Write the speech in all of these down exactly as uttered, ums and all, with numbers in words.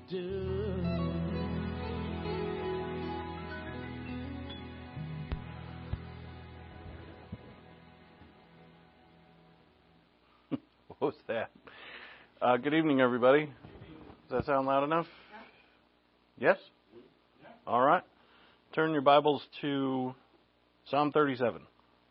do. What was that? Uh, good evening, everybody. Does that sound loud enough? Yes? All right. Turn your Bibles to Psalm thirty-seven.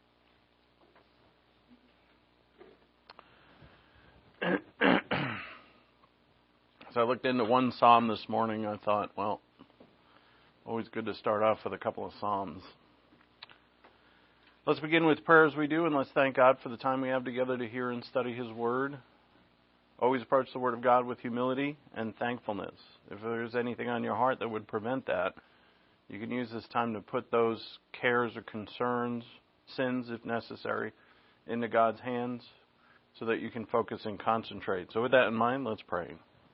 So I looked into one psalm this morning. I thought, well, always good to start off with a couple of psalms. Let's begin with prayer as we do, and let's thank God for the time we have together to hear and study His Word. Always approach the Word of God with humility and thankfulness. If there's anything on your heart that would prevent that, you can use this time to put those cares or concerns, sins if necessary, into God's hands so that you can focus and concentrate. So with that in mind, let's pray.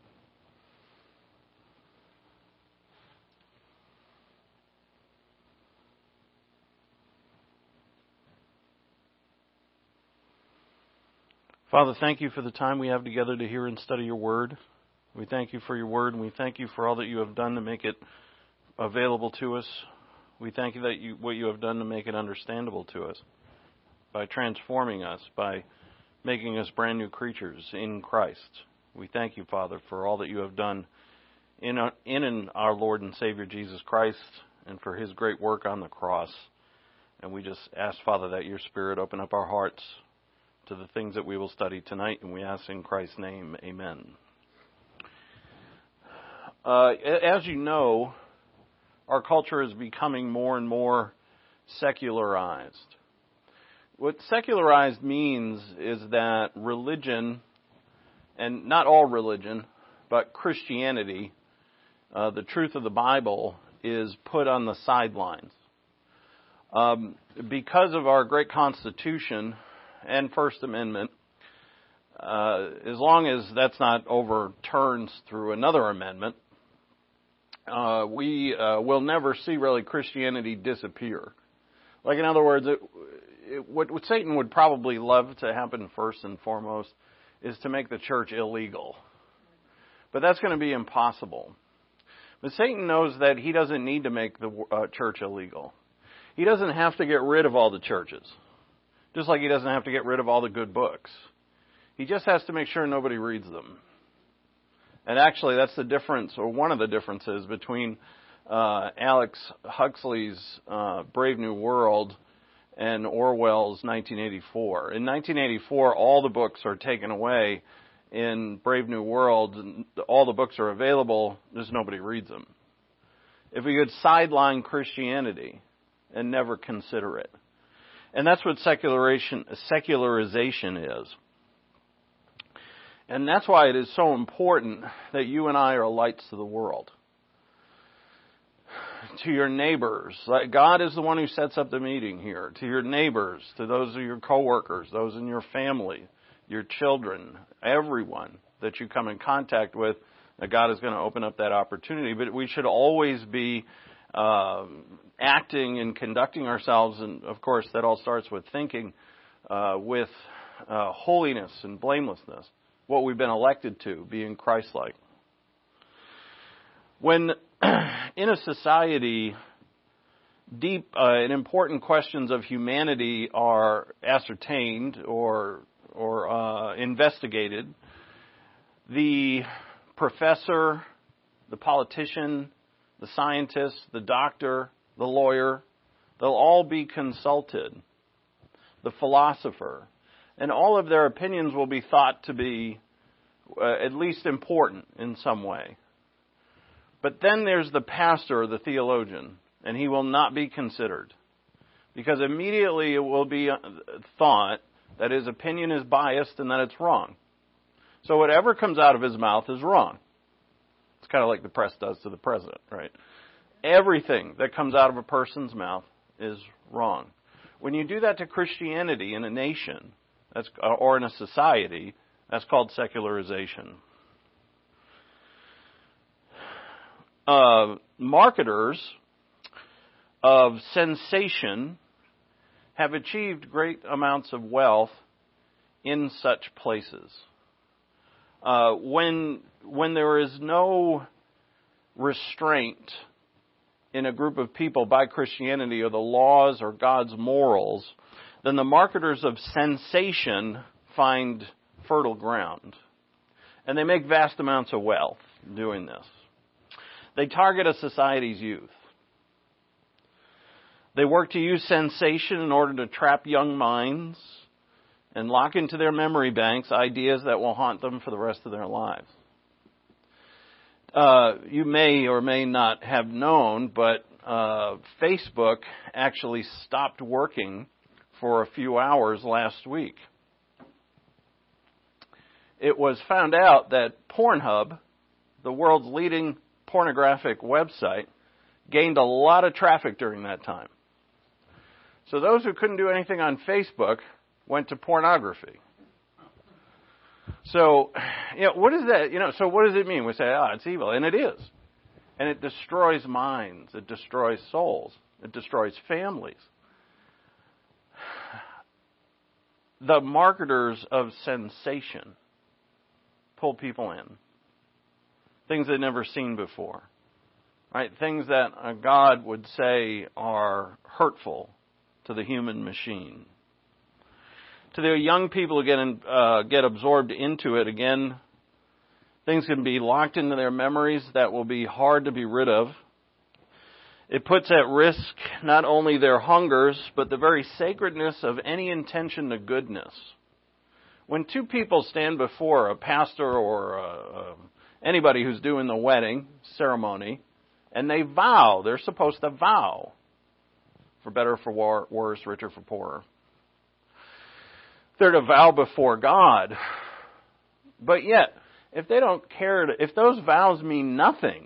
Father, thank you for the time we have together to hear and study your word. We thank you for your word, and we thank you for all that you have done to make it available to us. We thank you that you, what you have done to make it understandable to us, by transforming us, by making us brand new creatures in Christ. We thank you, Father, for all that you have done in, our, in our Lord and Savior Jesus Christ, and for his great work on the cross. And we just ask, Father, that your Spirit open up our hearts to the things that we will study tonight, and we ask in Christ's name, amen. Uh, as you know, our culture is becoming more and more secularized. What secularized means is that religion, and not all religion, but Christianity, uh, the truth of the Bible, is put on the sidelines. Um, because of our great Constitution and First Amendment, uh, as long as that's not overturned through another amendment, uh, we uh, will never see really Christianity disappear. Like, in other words, it, it, what, what Satan would probably love to happen first and foremost is to make the church illegal. But that's going to be impossible. But Satan knows that he doesn't need to make the uh, church illegal. He doesn't have to get rid of all the churches. Just like he doesn't have to get rid of all the good books. He just has to make sure nobody reads them. And actually, that's the difference, or one of the differences between uh, Alex Huxley's uh, Brave New World and Orwell's nineteen eighty-four. In nineteen eighty-four, all the books are taken away. In Brave New World, all the books are available, just nobody reads them. If we could sideline Christianity and never consider it. And that's what secularization, secularization is. And that's why it is so important that you and I are lights to the world. To your neighbors. God is the one who sets up the meeting here. To your neighbors, to those of your coworkers, those in your family, your children, everyone that you come in contact with, that God is going to open up that opportunity. But we should always be Uh, acting and conducting ourselves, and of course that all starts with thinking, uh, with uh, holiness and blamelessness, what we've been elected to, being Christ-like. When in a society, deep uh, and important questions of humanity are ascertained or, or uh, investigated, the professor, the politician, the scientist, the doctor, the lawyer, they'll all be consulted. The philosopher. And all of their opinions will be thought to be uh, at least important in some way. But then there's the pastor or the theologian, and he will not be considered. Because immediately it will be thought that his opinion is biased and that it's wrong. So whatever comes out of his mouth is wrong. It's kind of like the press does to the president, right? Everything that comes out of a person's mouth is wrong. When you do that to Christianity in a nation, that's, or in a society, that's called secularization. Uh, marketers of sensation have achieved great amounts of wealth in such places. Uh, when when there is no restraint in a group of people by Christianity or the laws or God's morals, then the marketers of sensation find fertile ground. And they make vast amounts of wealth doing this. They target a society's youth. They work to use sensation in order to trap young minds and lock into their memory banks ideas that will haunt them for the rest of their lives. Uh, you may or may not have known, but uh, Facebook actually stopped working for a few hours last week. It was found out that Pornhub, the world's leading pornographic website, gained a lot of traffic during that time. So those who couldn't do anything on Facebook went to pornography. So, you know, what is that? You know, so what does it mean? We say, ah, oh, it's evil, and it is. And it destroys minds. It destroys souls. It destroys families. The marketers of sensation pull people in. Things they've never seen before. Right? Things that a God would say are hurtful to the human machine. To the young people who get, in, uh, get absorbed into it, again, things can be locked into their memories that will be hard to be rid of. It puts at risk not only their hungers, but the very sacredness of any intention to goodness. When two people stand before a pastor or uh, uh, anybody who's doing the wedding ceremony, and they vow, they're supposed to vow, for better, for war, worse, richer, for poorer. They're to vow before God. But yet, if they don't care, to, if those vows mean nothing,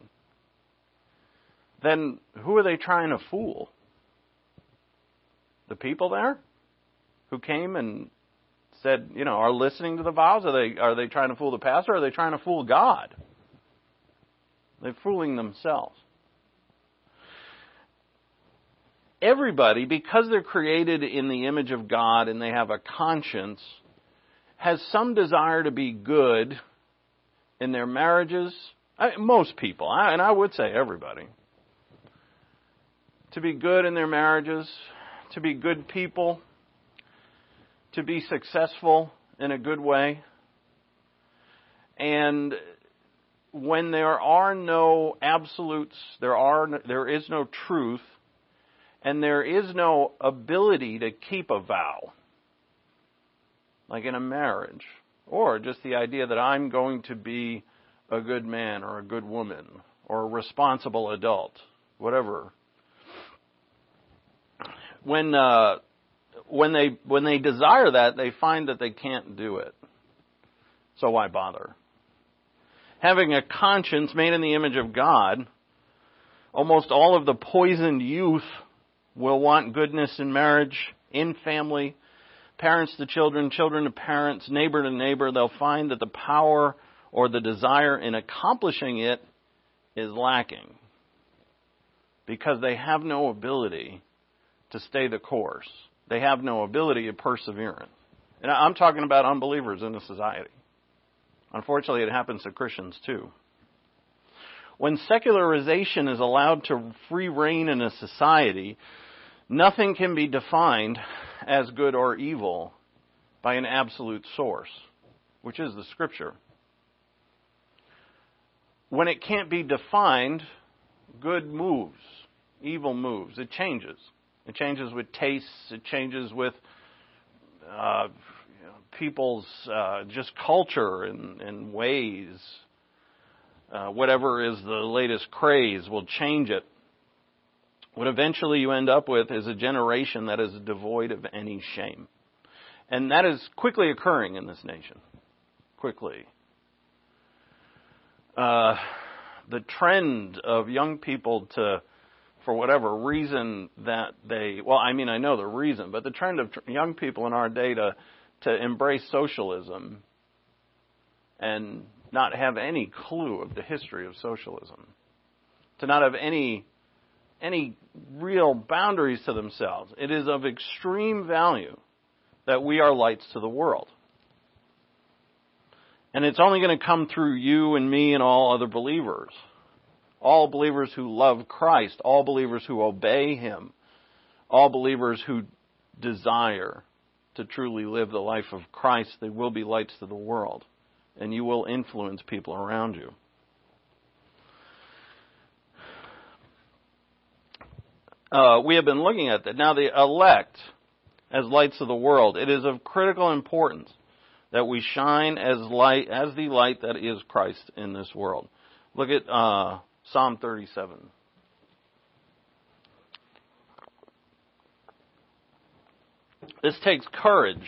then who are they trying to fool? The people there who came and said, you know, are listening to the vows? Are they are they trying to fool the pastor, or are they trying to fool God? They're fooling themselves. Everybody, because they're created in the image of God and they have a conscience, has some desire to be good in their marriages. I, most people, I, and I would say everybody. To be good in their marriages, to be good people, to be successful in a good way. And when there are no absolutes, there are there is no truth, and there is no ability to keep a vow, like in a marriage, or just the idea that I'm going to be a good man or a good woman or a responsible adult, whatever. When uh, when they when they desire that, they find that they can't do it. So why bother? Having a conscience made in the image of God, almost all of the poisoned youth will want goodness in marriage, in family, parents to children, children to parents, neighbor to neighbor. They'll find that the power or the desire in accomplishing it is lacking because they have no ability to stay the course. They have no ability of perseverance. And I'm talking about unbelievers in the society. Unfortunately, it happens to Christians too. When secularization is allowed to free reign in a society, nothing can be defined as good or evil by an absolute source, which is the Scripture. When it can't be defined, good moves, evil moves. It changes. It changes with tastes. It changes with uh, you know, people's uh, just culture and, and ways. Uh, whatever is the latest craze will change it. What eventually you end up with is a generation that is devoid of any shame. And that is quickly occurring in this nation. Quickly. Uh, the trend of young people to, for whatever reason that they, well, I mean, I know the reason, but the trend of tr- young people in our day to, to embrace socialism and not have any clue of the history of socialism, to not have any any real boundaries to themselves. It is of extreme value that we are lights to the world. And it's only going to come through you and me and all other believers. All believers who love Christ, all believers who obey Him, all believers who desire to truly live the life of Christ, they will be lights to the world, and you will influence people around you. Uh, we have been looking at that. Now, the elect as lights of the world, it is of critical importance that we shine as light, as the light that is Christ in this world. Look at uh, Psalm thirty-seven. This takes courage.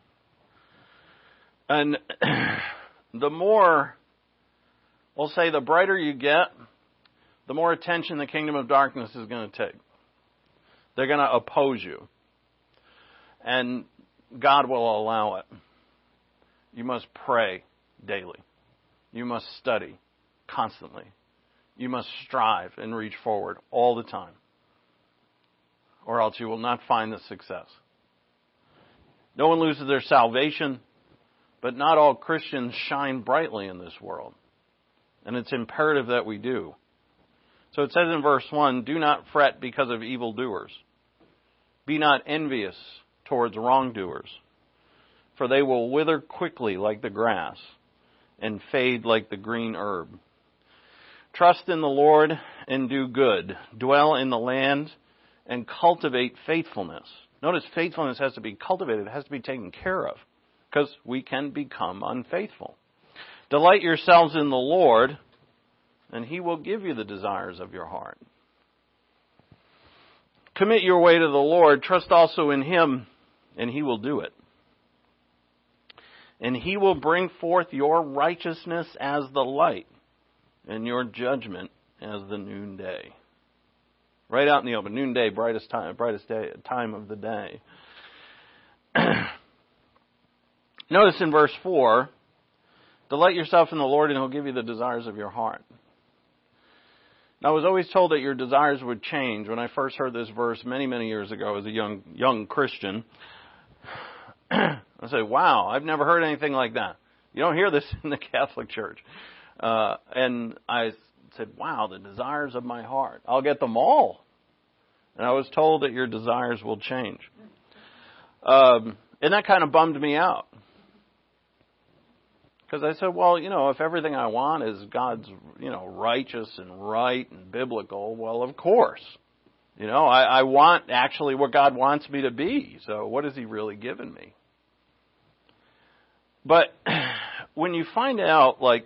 And the more, we'll say, the brighter you get, the more attention the kingdom of darkness is going to take. They're going to oppose you. And God will allow it. You must pray daily. You must study constantly. You must strive and reach forward all the time. Or else you will not find the success. No one loses their salvation, but not all Christians shine brightly in this world. And it's imperative that we do. So it says in verse one, do not fret because of evildoers. Be not envious towards wrongdoers, for they will wither quickly like the grass and fade like the green herb. Trust in the Lord and do good. Dwell in the land and cultivate faithfulness. Notice faithfulness has to be cultivated. It has to be taken care of, because we can become unfaithful. Delight yourselves in the Lord, and He will give you the desires of your heart. Commit your way to the Lord. Trust also in Him, and He will do it. And He will bring forth your righteousness as the light, and your judgment as the noonday. Right out in the open. Noonday, brightest time, brightest day, time of the day. Notice in verse four, delight yourself in the Lord and He'll give you the desires of your heart. Now, I was always told that your desires would change. When I first heard this verse many, many years ago as a young young Christian, I said, wow, I've never heard anything like that. You don't hear this in the Catholic Church. Uh, and I said, wow, the desires of my heart. I'll get them all. And I was told that your desires will change. Um, and that kind of bummed me out. Because I said, well, you know, if everything I want is God's, you know, righteous and right and biblical, well, of course. You know, I, I want actually what God wants me to be. So what has He really given me? But when you find out, like,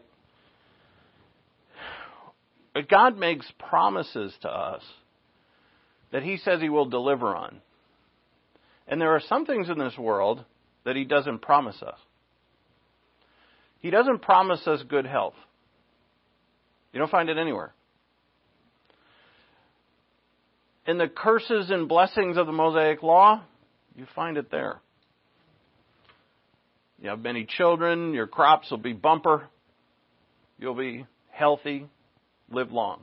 God makes promises to us that He says He will deliver on. And there are some things in this world that He doesn't promise us. He doesn't promise us good health. You don't find it anywhere. In the curses and blessings of the Mosaic Law, you find it there. You have many children, your crops will be bumper, you'll be healthy, live long.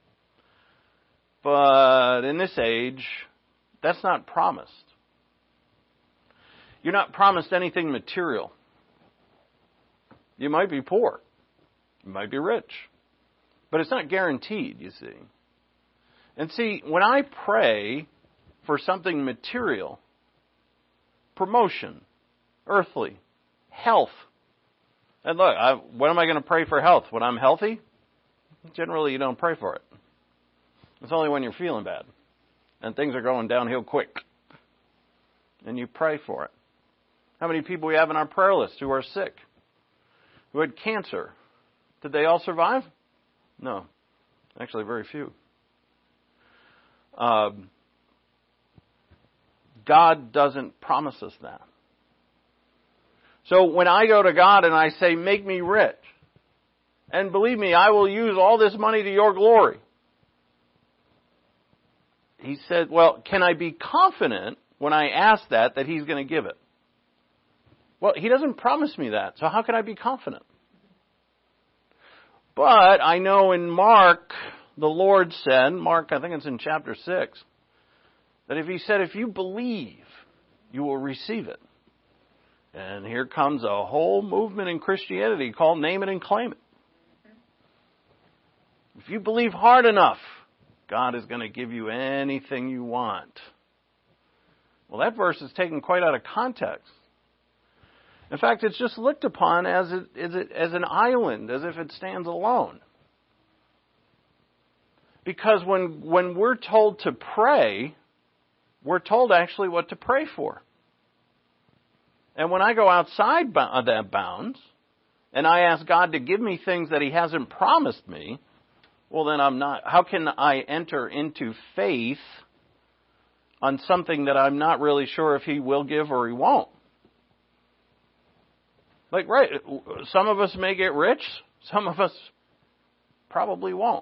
But in this age, that's not promised. You're not promised anything material. You might be poor. You might be rich. But it's not guaranteed, you see. And see, when I pray for something material, promotion, earthly, health, and look, I, when am I going to pray for health? When I'm healthy? Generally, you don't pray for it. It's only when you're feeling bad and things are going downhill quick. And you pray for it. How many people we have in our prayer list who are sick, who had cancer? Did they all survive? No. Actually, very few. Um, God doesn't promise us that. So when I go to God and I say, make me rich, and believe me, I will use all this money to your glory. He said, well, can I be confident when I ask that, that He's going to give it? Well, He doesn't promise me that, so how can I be confident? But I know in Mark, the Lord said, Mark, I think it's in chapter six, that if He said, if you believe, you will receive it. And here comes a whole movement in Christianity called name it and claim it. If If you believe hard enough, God is going to give you anything you want. Well, that verse is taken quite out of context. In fact, it's just looked upon as, it, as, it, as an island, as if it stands alone. Because when, when we're told to pray, we're told actually what to pray for. And when I go outside of that bounds, and I ask God to give me things that He hasn't promised me, well then I'm not, how can I enter into faith on something that I'm not really sure if He will give or He won't? Like, right, some of us may get rich, some of us probably won't.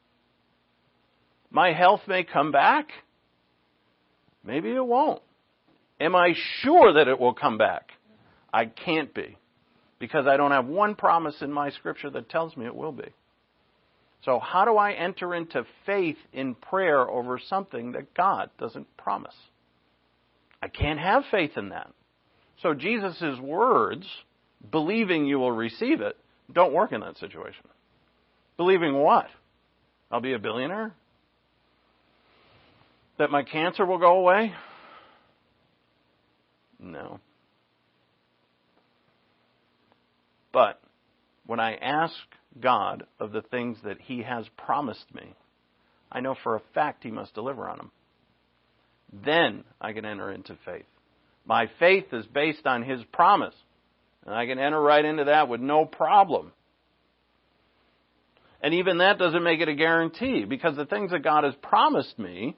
My health may come back, maybe it won't. Am I sure that it will come back? I can't be, because I don't have one promise in my scripture that tells me it will be. So how do I enter into faith in prayer over something that God doesn't promise? I can't have faith in that. So Jesus' words, believing you will receive it, don't work in that situation. Believing what? I'll be a billionaire? That my cancer will go away? No. But when I ask God of the things that He has promised me, I know for a fact He must deliver on them. Then I can enter into faith. My faith is based on His promise. And I can enter right into that with no problem. And even that doesn't make it a guarantee, because the things that God has promised me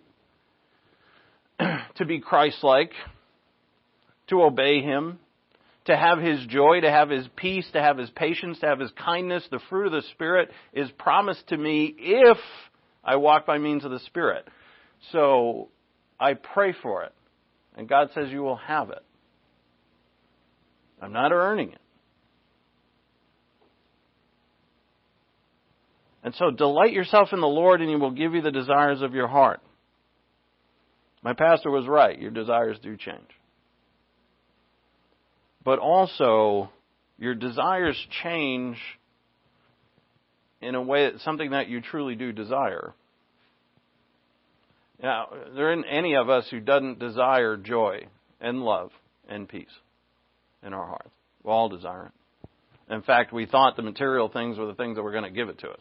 to be Christ-like, to obey Him, to have His joy, to have His peace, to have His patience, to have His kindness, the fruit of the Spirit is promised to me if I walk by means of the Spirit. So I pray for it. And God says you will have it. I'm not earning it. And so delight yourself in the Lord, and He will give you the desires of your heart. My pastor was right. Your desires do change. But also, your desires change in a way, something that you truly do desire. Now, there isn't any of us who doesn't desire joy and love and peace in our hearts. We all desire it. In fact, we thought the material things were the things that were going to give it to us.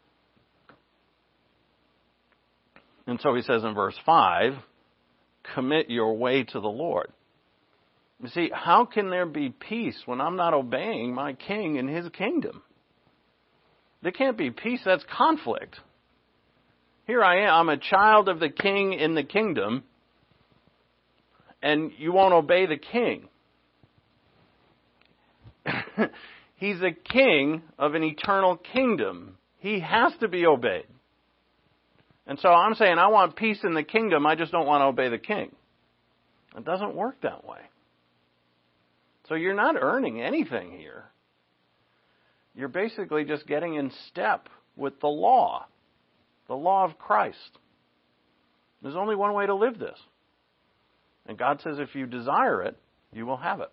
And so He says in verse five, commit your way to the Lord. You see, how can there be peace when I'm not obeying my King and His kingdom? There can't be peace. That's conflict. Here I am. I'm a child of the King in the kingdom, and you won't obey the King. He's a king of an eternal kingdom. He has to be obeyed. And so I'm saying I want peace in the kingdom, I just don't want to obey the king. It doesn't work that way. So you're not earning anything here. You're basically just getting in step with the law, the law of Christ. There's only one way to live this. And God says if you desire it, you will have it.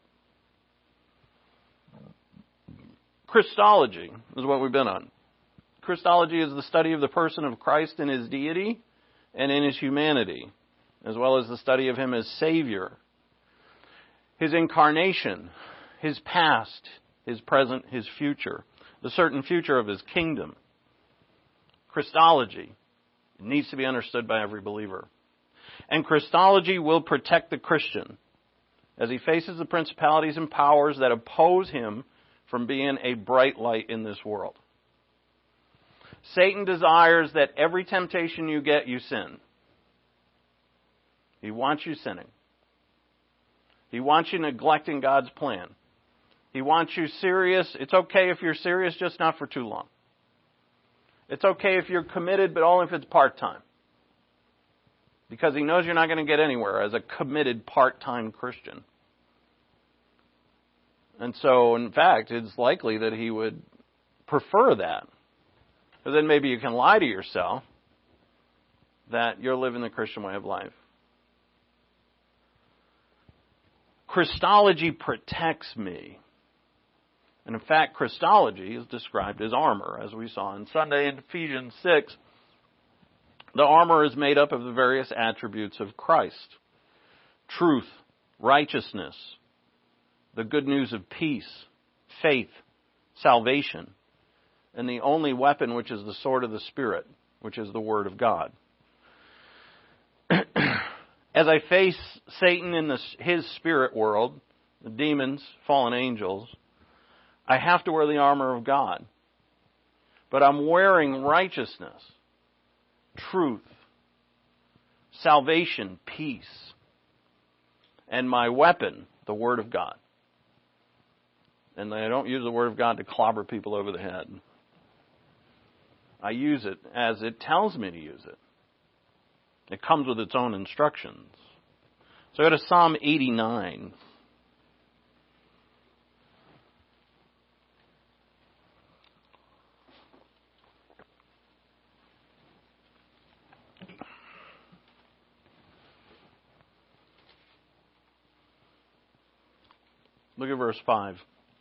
Christology is what we've been on. Christology is the study of the person of Christ in His deity and in His humanity, as well as the study of Him as Savior, His incarnation, His past, His present, His future, the certain future of His kingdom. Christology needs to be understood by every believer. And Christology will protect the Christian as he faces the principalities and powers that oppose him from being a bright light in this world. Satan desires that every temptation you get, you sin. He wants you sinning. He wants you neglecting God's plan. He wants you serious. It's okay if you're serious, just not for too long. It's okay if you're committed, but only if it's part-time. Because he knows you're not going to get anywhere as a committed part-time Christian. And so, in fact, it's likely that he would prefer that. But then maybe you can lie to yourself that you're living the Christian way of life. Christology protects me. And in fact, Christology is described as armor, as we saw on Sunday in Ephesians six. The armor is made up of the various attributes of Christ: truth, righteousness, the good news of peace, faith, salvation, and the only weapon, which is the sword of the Spirit, which is the Word of God. As I face Satan in the, his spirit world, the demons, fallen angels, I have to wear the armor of God. But I'm wearing righteousness, truth, salvation, peace, and my weapon, the Word of God. And I don't use the Word of God to clobber people over the head. I use it as it tells me to use it. It comes with its own instructions. So go to Psalm eighty-nine. Look at verse five.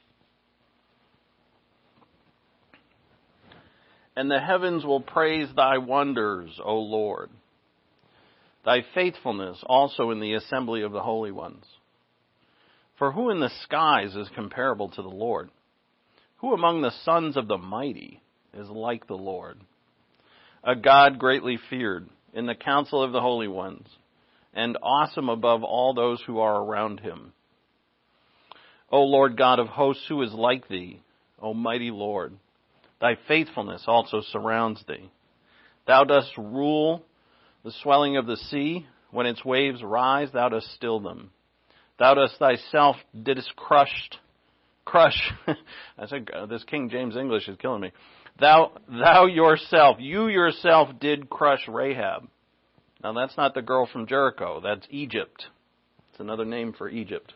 And the heavens will praise thy wonders, O Lord, thy faithfulness also in the assembly of the holy ones. For who in the skies is comparable to the Lord? Who among the sons of the mighty is like the Lord? A God greatly feared in the council of the holy ones, and awesome above all those who are around him. O Lord God of hosts, who is like thee, O mighty Lord? Thy faithfulness also surrounds thee. Thou dost rule the swelling of the sea. When its waves rise, thou dost still them. Thou dost thyself didst crushed, crush. I said, this King James English is killing me. Thou, thou yourself, you yourself did crush Rahab. Now that's not the girl from Jericho. That's Egypt. It's another name for Egypt.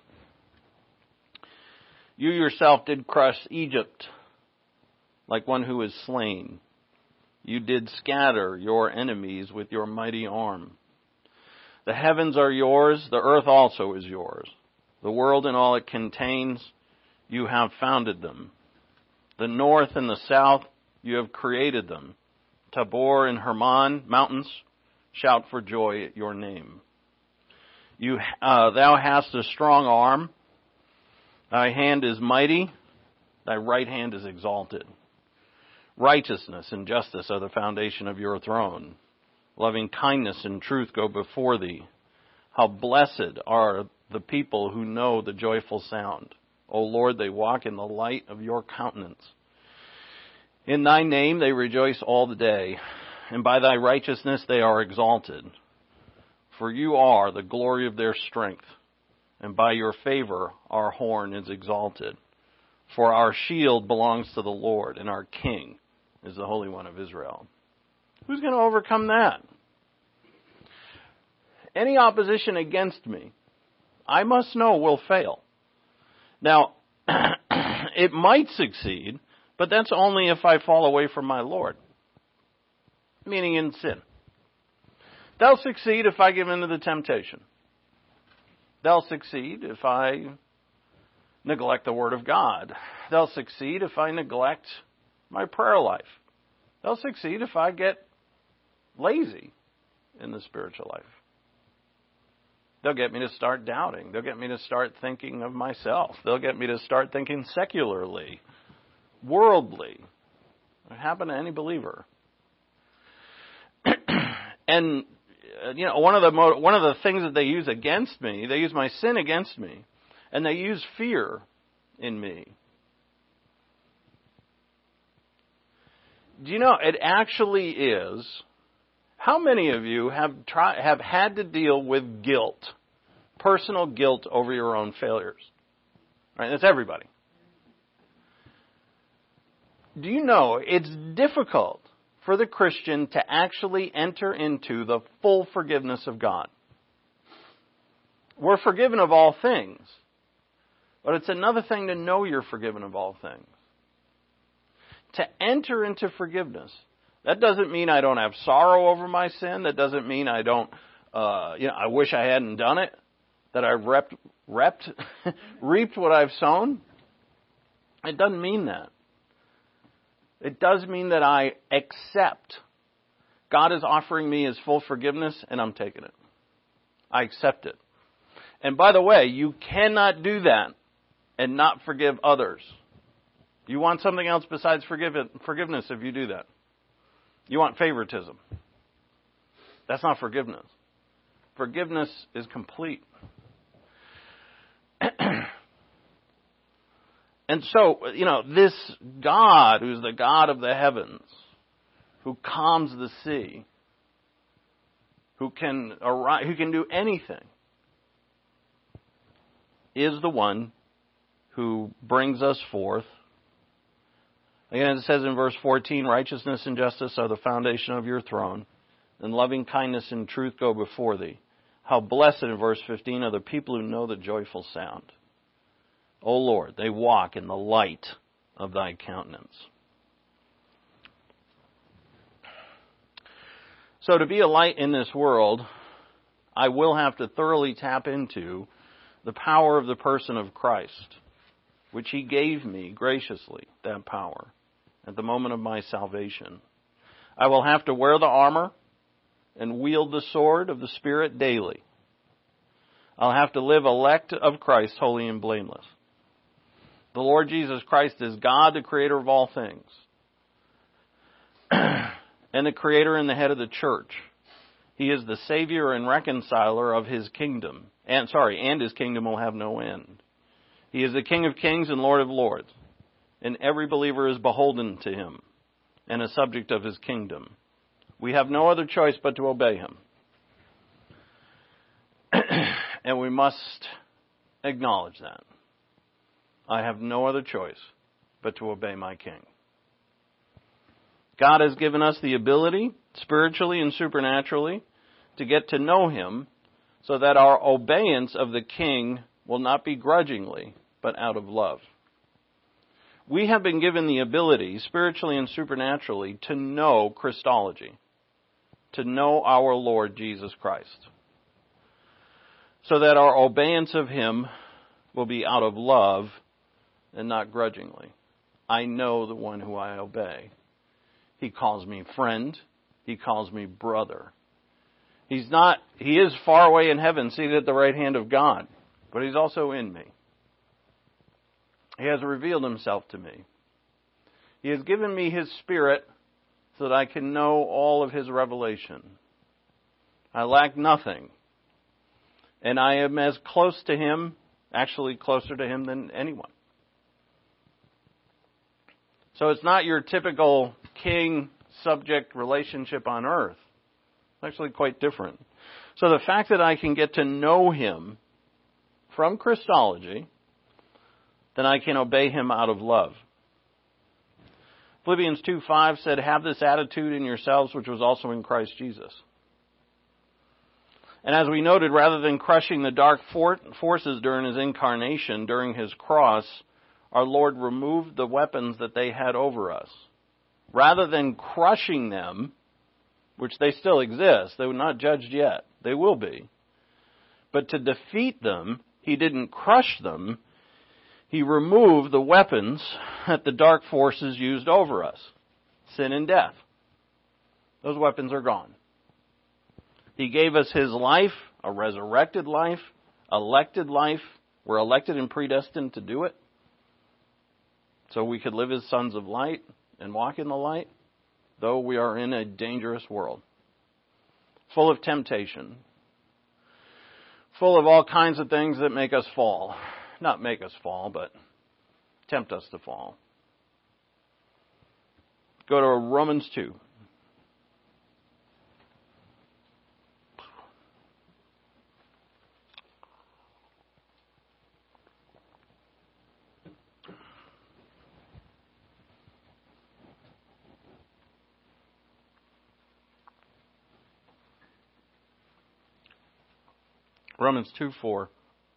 You yourself did crush Egypt like one who is slain. You did scatter your enemies with your mighty arm. The heavens are yours, the earth also is yours. The world and all it contains, you have founded them. The north and the south, you have created them. Tabor and Hermon, mountains, shout for joy at your name. You, uh, thou hast a strong arm. Thy hand is mighty. Thy right hand is exalted. Righteousness and justice are the foundation of your throne. Loving kindness and truth go before thee. How blessed are the people who know the joyful sound. O Lord, they walk in the light of your countenance. In thy name they rejoice all the day, and by thy righteousness they are exalted. For you are the glory of their strength, and by your favor our horn is exalted. For our shield belongs to the Lord, and our King is the Holy One of Israel. Who's going to overcome that? Any opposition against me, I must know will fail. Now, it might succeed, but that's only if I fall away from my Lord, meaning in sin. They'll succeed if I give in to the temptation. They'll succeed if I neglect the Word of God. They'll succeed if I neglect my prayer life. They'll succeed if I get lazy in the spiritual life. They'll get me to start doubting. They'll get me to start thinking of myself. They'll get me to start thinking secularly, worldly. It happen to any believer. And you know, one of the mo- one of the things that they use against me, they use my sin against me, and they use fear in me. Do you know, it actually is. How many of you have try, have had to deal with guilt, personal guilt over your own failures? Right? That's everybody. Do you know it's difficult for the Christian to actually enter into the full forgiveness of God? We're forgiven of all things, but it's another thing to know you're forgiven of all things. To enter into forgiveness, that doesn't mean I don't have sorrow over my sin. That doesn't mean I don't, uh, you know, I wish I hadn't done it. That I've repped, repped, reaped what I've sown. It doesn't mean that. It does mean that I accept. God is offering me His full forgiveness, and I'm taking it. I accept it. And by the way, you cannot do that and not forgive others. You want something else besides forgive forgiveness if you do that. You want favoritism. That's not forgiveness. Forgiveness is complete. And so, you know, this God, who's the God of the heavens, who calms the sea, who can arise, who can do anything, is the one who brings us forth. Again, it says in verse fourteen, righteousness and justice are the foundation of your throne, and loving kindness and truth go before thee. How blessed, in verse fifteen, are the people who know the joyful sound. O Lord, they walk in the light of thy countenance. So to be a light in this world, I will have to thoroughly tap into the power of the person of Christ, which He gave me graciously, that power, at the moment of my salvation. I will have to wear the armor and wield the sword of the Spirit daily. I'll have to live elect of Christ, holy and blameless. The Lord Jesus Christ is God, the creator of all things, and the creator and the head of the church. He is the Savior and reconciler of His kingdom. And sorry, and His kingdom will have no end. He is the King of kings and Lord of lords, and every believer is beholden to Him and a subject of His kingdom. We have no other choice but to obey Him. And we must acknowledge that. I have no other choice but to obey my King. God has given us the ability, spiritually and supernaturally, to get to know Him so that our obeyance of the King will not be grudgingly, but out of love. We have been given the ability, spiritually and supernaturally, to know Christology, to know our Lord Jesus Christ, so that our obeyance of Him will be out of love and not grudgingly. I know the one who I obey. He calls me friend. He calls me brother. He's not, He is far away in heaven, seated at the right hand of God, but He's also in me. He has revealed Himself to me. He has given me His Spirit so that I can know all of His revelation. I lack nothing. And I am as close to Him, actually closer to Him than anyone. So it's not your typical king-subject relationship on earth. It's actually quite different. So the fact that I can get to know Him from Christology, then I can obey Him out of love. Philippians two five said, have this attitude in yourselves, which was also in Christ Jesus. And as we noted, rather than crushing the dark for- forces during His incarnation, during His cross, our Lord removed the weapons that they had over us. Rather than crushing them, which they still exist, they were not judged yet. They will be. But to defeat them, He didn't crush them. He removed the weapons that the dark forces used over us. Sin and death. Those weapons are gone. He gave us His life, a resurrected life, elected life. We're elected and predestined to do it. So we could live as sons of light and walk in the light, though we are in a dangerous world, full of temptation, full of all kinds of things that make us fall. Not make us fall, but tempt us to fall. Go to Romans two. Romans two four.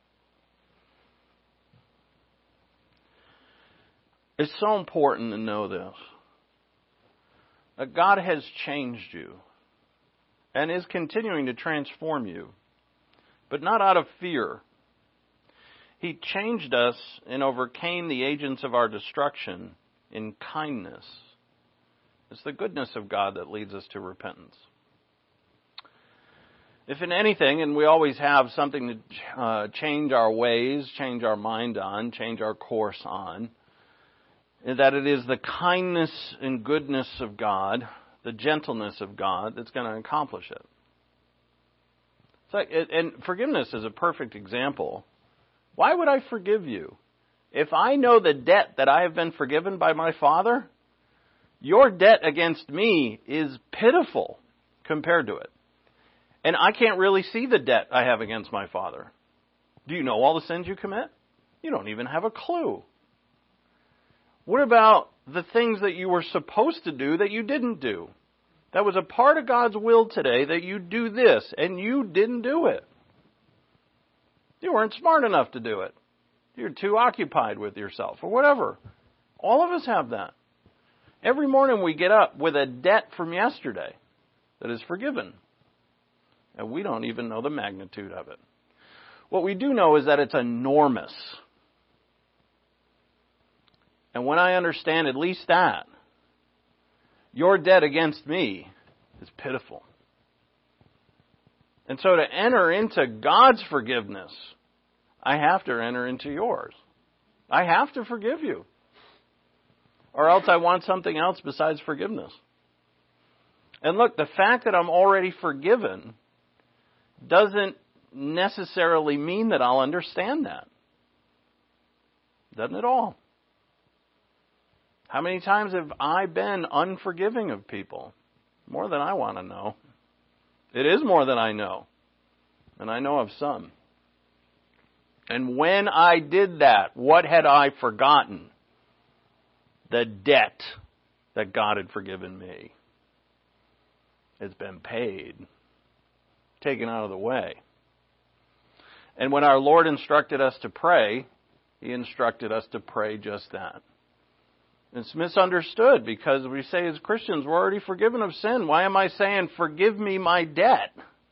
It's so important to know this. That God has changed you and is continuing to transform you, but not out of fear. He changed us and overcame the agents of our destruction in kindness. It's the goodness of God that leads us to repentance. If in anything, and we always have something to uh, change our ways, change our mind on, change our course on, is that it is the kindness and goodness of God, the gentleness of God, that's going to accomplish it. It's like, and forgiveness is a perfect example. Why would I forgive you? If I know the debt that I have been forgiven by my Father, your debt against me is pitiful compared to it. And I can't really see the debt I have against my Father. Do you know all the sins you commit? You don't even have a clue. What about the things that you were supposed to do that you didn't do? That was a part of God's will today, that you do this, and you didn't do it. You weren't smart enough to do it. You're too occupied with yourself, or whatever. All of us have that. Every morning we get up with a debt from yesterday that is forgiven. And we don't even know the magnitude of it. What we do know is that it's enormous. And when I understand at least that, your debt against me is pitiful. And so to enter into God's forgiveness, I have to enter into yours. I have to forgive you. Or else I want something else besides forgiveness. And look, the fact that I'm already forgiven doesn't necessarily mean that I'll understand that. Doesn't at all. How many times have I been unforgiving of people? More than I want to know. It is more than I know. And I know of some. And when I did that, what had I forgotten? The debt that God had forgiven me. It's been paid. Taken out of the way. And when our Lord instructed us to pray, He instructed us to pray just that. It's misunderstood because we say as Christians, we're already forgiven of sin. Why am I saying, forgive me my debt?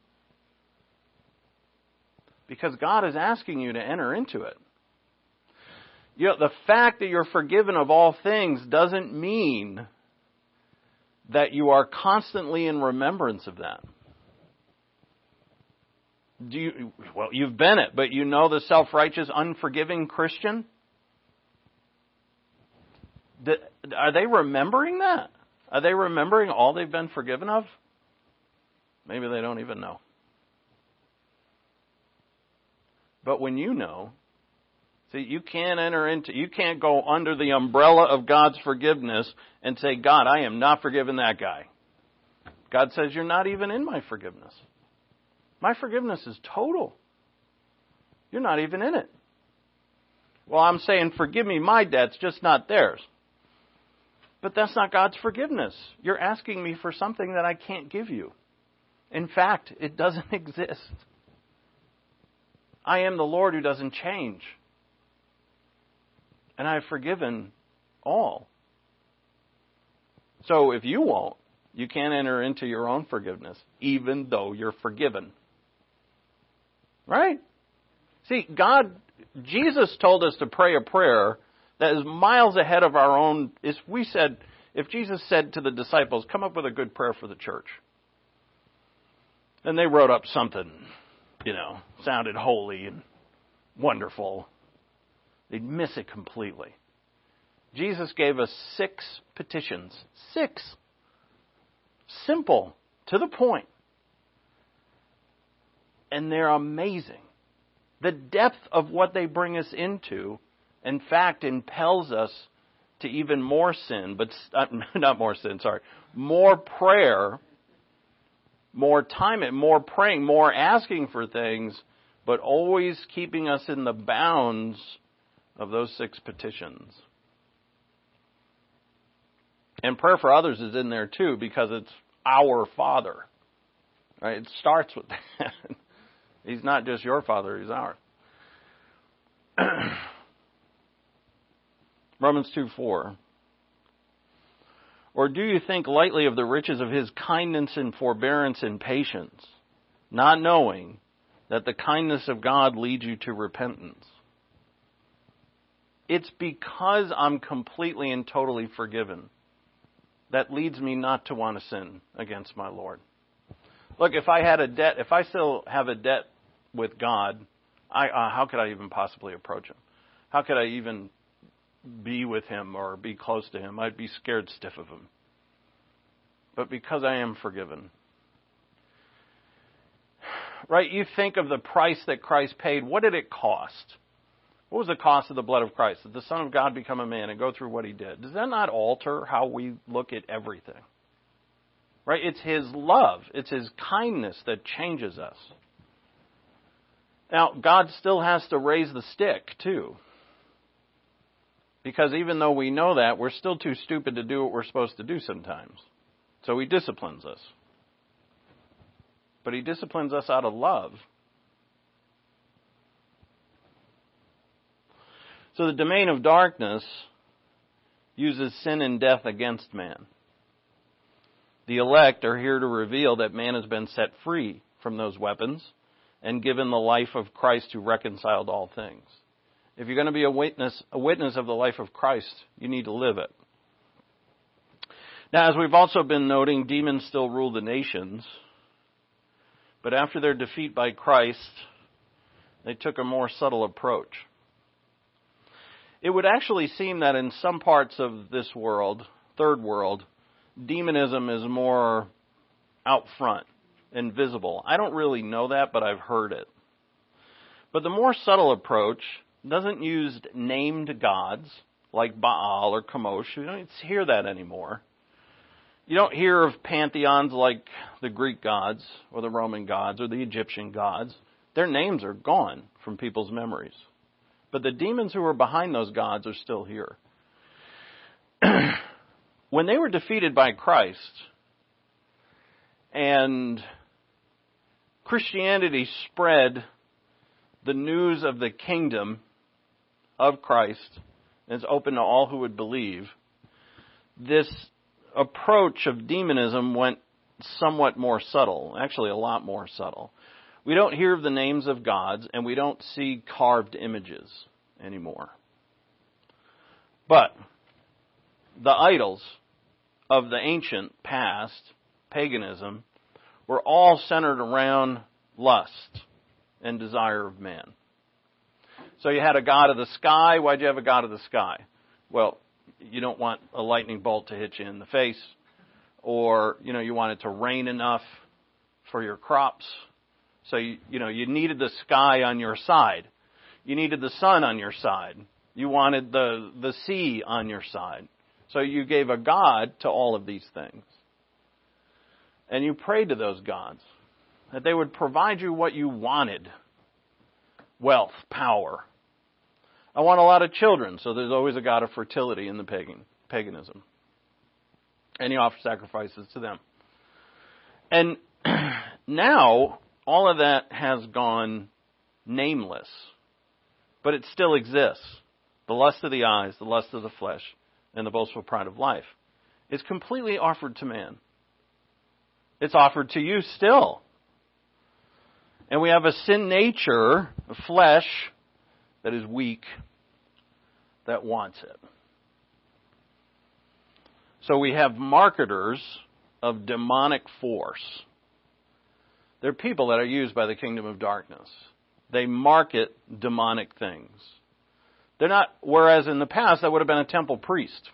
Because God is asking you to enter into it. You know, the fact that you're forgiven of all things doesn't mean that you are constantly in remembrance of that. Do you, well, you've been it, but you know the self-righteous, unforgiving Christian? Are they remembering that? Are they remembering all they've been forgiven of? Maybe they don't even know. But when you know, see, you can't enter into, you can't go under the umbrella of God's forgiveness and say, God, I am not forgiving that guy. God says, you're not even in my forgiveness. My forgiveness is total. You're not even in it. Well, I'm saying, forgive me my debts, just not theirs. But that's not God's forgiveness. You're asking me for something that I can't give you. In fact, it doesn't exist. I am the Lord who doesn't change. And I have forgiven all. So if you won't, you can't enter into your own forgiveness, even though you're forgiven. Right? See, God, Jesus told us to pray a prayer that is miles ahead of our own. If we said, if Jesus said to the disciples, come up with a good prayer for the church. And they wrote up something, you know, sounded holy and wonderful. They'd miss it completely. Jesus gave us six petitions. Six. Simple. To the point. And they're amazing. The depth of what they bring us into, in fact, impels us to even more sin, but uh, not more sin, sorry, more prayer, more time, more praying, more asking for things, but always keeping us in the bounds of those six petitions. And prayer for others is in there too, because it's our Father. Right? It starts with that. He's not just your Father, He's ours. Romans two four. Or do you think lightly of the riches of His kindness and forbearance and patience, not knowing that the kindness of God leads you to repentance? it's because I'm completely and totally forgiven that leads me not to want to sin against my Lord. Look, if I had a debt, if I still have a debt with God, I, uh, how could I even possibly approach Him? How could I even be with Him or be close to Him? I'd be scared stiff of Him. But because I am forgiven. Right? You think of the price that Christ paid. What did it cost? What was the cost of the blood of Christ? Did the Son of God become a man and go through what He did? Does that not alter how we look at everything? Right? It's His love. It's His kindness that changes us. Now, God still has to raise the stick, too. Because even though we know that, we're still too stupid to do what we're supposed to do sometimes. So He disciplines us. But He disciplines us out of love. So the domain of darkness uses sin and death against man. The elect are here to reveal that man has been set free from those weapons and given the life of Christ who reconciled all things. If you're going to be a witness, a witness of the life of Christ, you need to live it. Now, as we've also been noting, demons still rule the nations. But after their defeat by Christ, they took a more subtle approach. It would actually seem that in some parts of this world, third world, demonism is more out front and visible. I don't really know that, but I've heard it. But the more subtle approach doesn't use named gods like Baal or Chemosh. You don't hear that anymore. You don't hear of pantheons like the Greek gods or the Roman gods or the Egyptian gods. Their names are gone from people's memories. But the demons who are behind those gods are still here. When they were defeated by Christ and Christianity spread the news of the kingdom of Christ, and it's open to all who would believe, this approach of demonism went somewhat more subtle, actually a lot more subtle. We don't hear of the names of gods, and we don't see carved images anymore. But the idols of the ancient past, paganism, were all centered around lust and desire of man. So you had a god of the sky. Why'd you have a god of the sky? Well, you don't want a lightning bolt to hit you in the face, or, you know, you want it to rain enough for your crops. So, you, you know, you needed the sky on your side. You needed the sun on your side. You wanted the, the sea on your side. So you gave a god to all of these things. And you prayed to those gods that they would provide you what you wanted. Wealth, power. I want a lot of children, so there's always a god of fertility in the pagan paganism. And you offer sacrifices to them. And now, all of that has gone nameless. But it still exists. The lust of the eyes, the lust of the flesh, and the boastful pride of life. It's completely offered to man. It's offered to you still. And we have a sin nature, a flesh, that is weak, that wants it. So we have marketers of demonic force. They're people that are used by the kingdom of darkness. They market demonic things. They're not, whereas in the past that would have been a temple priest.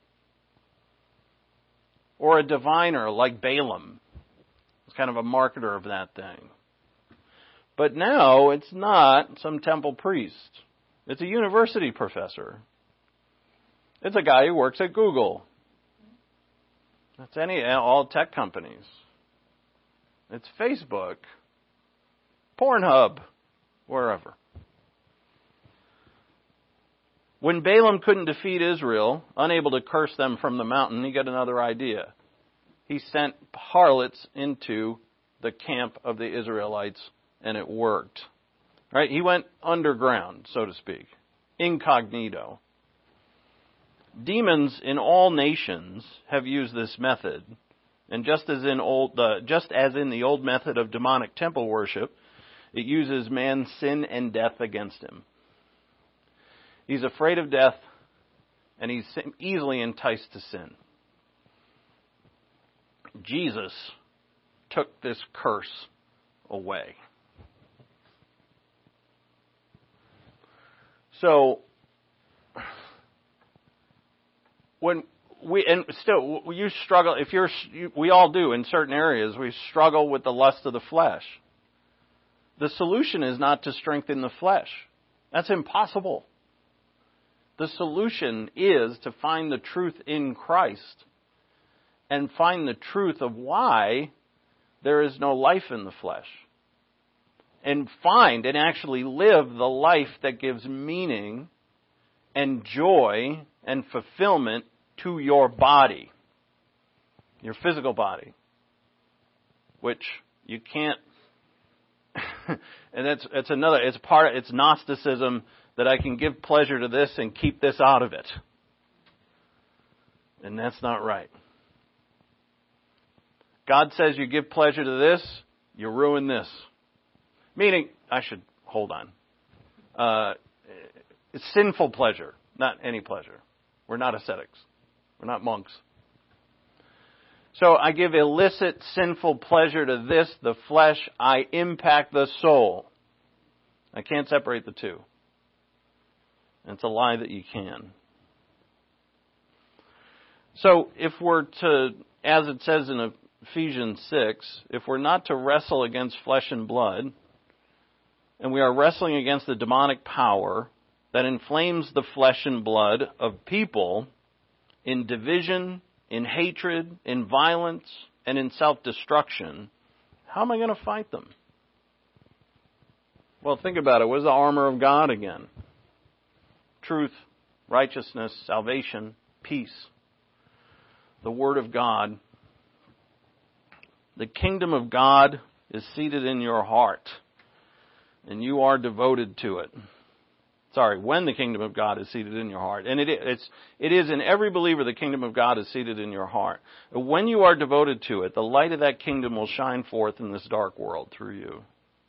Or a diviner like Balaam. It's kind of a marketer of that thing. But now it's not some temple priest. It's a university professor. It's a guy who works at Google. It's any all tech companies. It's Facebook, Pornhub, wherever. When Balaam couldn't defeat Israel, unable to curse them from the mountain, he got another idea. He sent harlots into the camp of the Israelites, and it worked. Right? He went underground, so to speak, incognito. Demons in all nations have used this method, and just as in old, uh, just as in the old method of demonic temple worship, it uses man's sin and death against him. He's afraid of death, and he's easily enticed to sin. Jesus took this curse away. So, when we, and still, you struggle, if you're, you, we all do in certain areas, we struggle with the lust of the flesh. The solution is not to strengthen the flesh. That's impossible. The solution is to find the truth in Christ and find the truth of why there is no life in the flesh. And find and actually live the life that gives meaning and joy and fulfillment to your body, your physical body, which you can't. And that's it's another. It's part. It's Gnosticism that I can give pleasure to this and keep this out of it, and that's not right. God says you give pleasure to this, you ruin this. Meaning, I should, hold on. Uh, it's sinful pleasure, not any pleasure. We're not ascetics. We're not monks. So I give illicit, sinful pleasure to this, the flesh. I impact the soul. I can't separate the two. And it's a lie that you can. So if we're to, as it says in Ephesians six, if we're not to wrestle against flesh and blood, and we are wrestling against the demonic power that inflames the flesh and blood of people in division, in hatred, in violence, and in self-destruction, how am I going to fight them? Well, think about it. What is the armor of God again? Truth, righteousness, salvation, peace. The Word of God. The kingdom of God is seated in your heart, and you are devoted to it. Sorry, when the kingdom of God is seated in your heart. And it is, it is in every believer the kingdom of God is seated in your heart. When you are devoted to it, the light of that kingdom will shine forth in this dark world through you.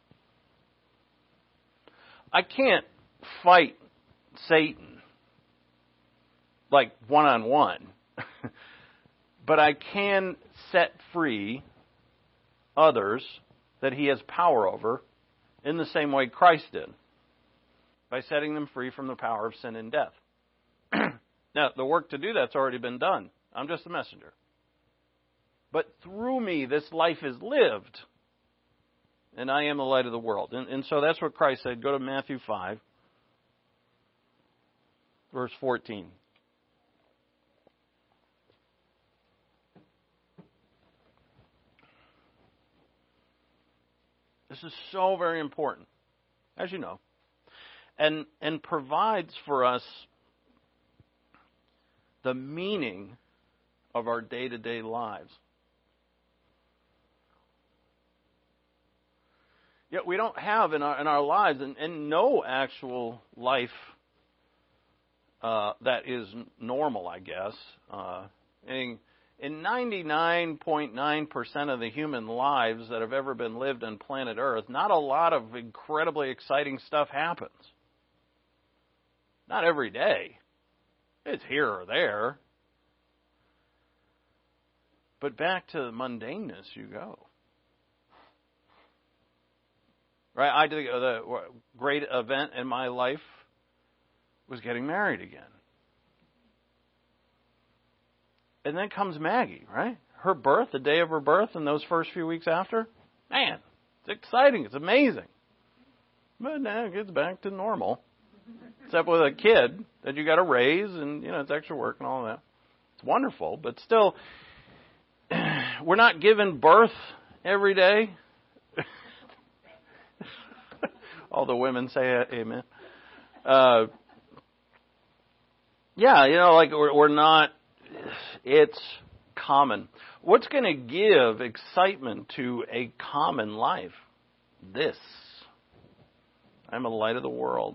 I can't fight Satan like one-on-one. But I can set free others that he has power over in the same way Christ did, by setting them free from the power of sin and death. Now, the work to do that's already been done. I'm just a messenger. But through me, this life is lived, and I am the light of the world. And, and so that's what Christ said. Go to Matthew five, verse fourteen. This is so very important, as you know, and and provides for us the meaning of our day-to-day lives. Yet we don't have in our in our lives and, and no actual life uh, that is normal, I guess. Uh, and in ninety-nine point nine percent of the human lives that have ever been lived on planet Earth, not a lot of incredibly exciting stuff happens. Not every day. It's here or there. But back to the mundaneness you go. Right? I did the great event in my life was getting married again. And then comes Maggie, right? Her birth, the day of her birth, and those first few weeks after. Man, it's exciting. It's amazing. But now it gets back to normal. Except with a kid that you got to raise, and, you know, it's extra work and all that. It's wonderful, but still, we're not given birth every day. All the women say amen. Uh, yeah, you know, like we're, we're not... It's common. What's going to give excitement to a common life? This. I'm the light of the world.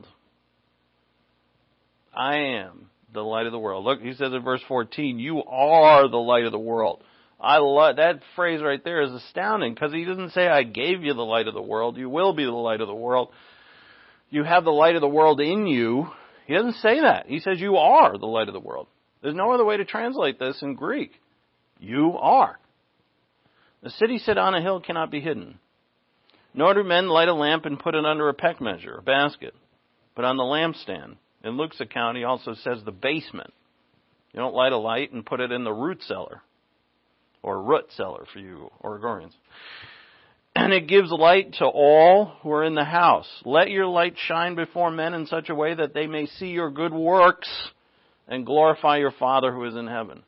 I am the light of the world. Look, he says in verse fourteen, you are the light of the world. I love that phrase right there is astounding because he doesn't say I gave you the light of the world. You will be the light of the world. You have the light of the world in you. He doesn't say that. He says you are the light of the world. There's no other way to translate this in Greek. You are. The city set on a hill cannot be hidden. Nor do men light a lamp and put it under a peck measure, a basket, but on the lampstand. In Luke's account, he also says the basement. You don't light a light and put it in the root cellar, or root cellar for you Oregonians. And it gives light to all who are in the house. Let your light shine before men in such a way that they may see your good works and glorify your Father who is in heaven.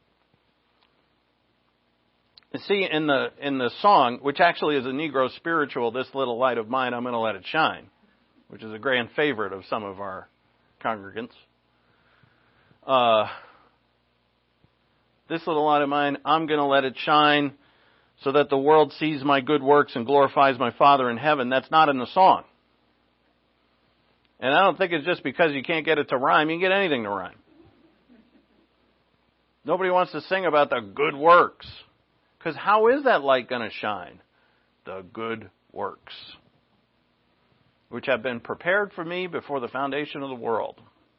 You see, in the in the song, which actually is a Negro spiritual, This Little Light of Mine, I'm going to Let It Shine, which is a grand favorite of some of our congregants. Uh, this little light of mine, I'm going to let it shine so that the world sees my good works and glorifies my Father in heaven. That's not in the song. And I don't think it's just because you can't get it to rhyme. You can get anything to rhyme. Nobody wants to sing about the good works. Because how is that light going to shine? The good works, which have been prepared for me before the foundation of the world.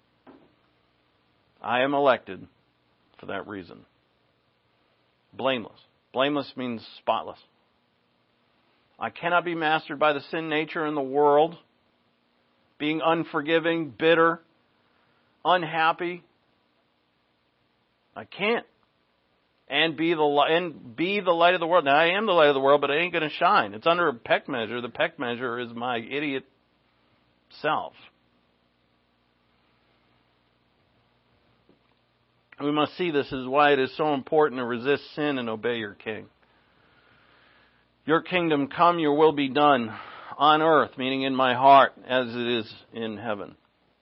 I am elected for that reason. Blameless. Blameless means spotless. I cannot be mastered by the sin nature in the world, being unforgiving, bitter, unhappy. I can't. And be the and be the light of the world. Now, I am the light of the world, but it ain't going to shine. It's under a peck measure. The peck measure is my idiot self. We must see this is why it is so important to resist sin and obey your King. Your kingdom come, your will be done on earth, meaning in my heart, as it is in heaven.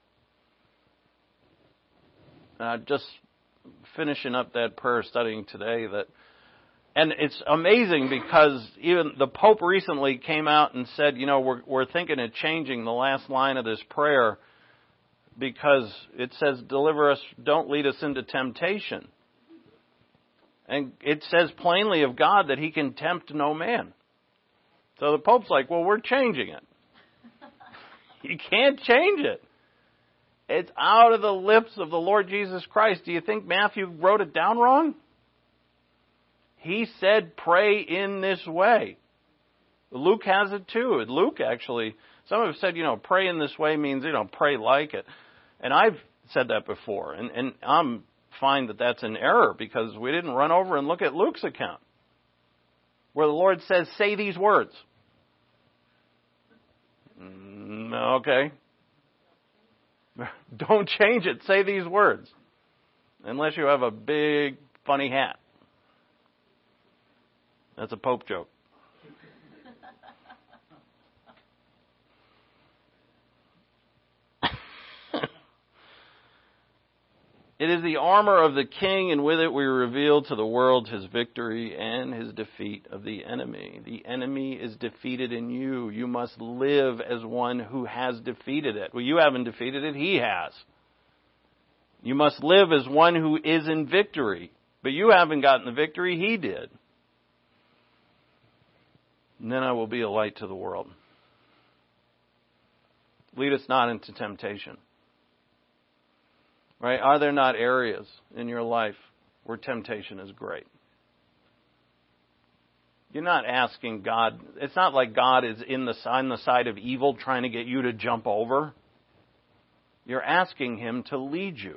Uh, just finishing up that prayer studying today, that, and it's amazing because even the Pope recently came out and said, you know, we're we're thinking of changing the last line of this prayer because it says, deliver us, don't lead us into temptation. And it says plainly of God that He can tempt no man. So the Pope's like, well, we're changing it. You can't change it. It's out of the lips of the Lord Jesus Christ. Do you think Matthew wrote it down wrong? He said, pray in this way. Luke has it too. Luke actually, some have said, you know, pray in this way means, you know, pray like it. And I've said that before. And, and I'm fine that that's an error because we didn't run over and look at Luke's account where the Lord says, say these words. Mm, okay. Don't change it. Say these words. Unless you have a big, funny hat. That's a Pope joke. It is the armor of the King, and with it we reveal to the world His victory and His defeat of the enemy. The enemy is defeated in you. You must live as one who has defeated it. Well, you haven't defeated it. He has. You must live as one who is in victory. But you haven't gotten the victory. He did. And then I will be a light to the world. Lead us not into temptation. Right? Are there not areas in your life where temptation is great? You're not asking God. It's not like God is in the, on the side of evil trying to get you to jump over. You're asking Him to lead you.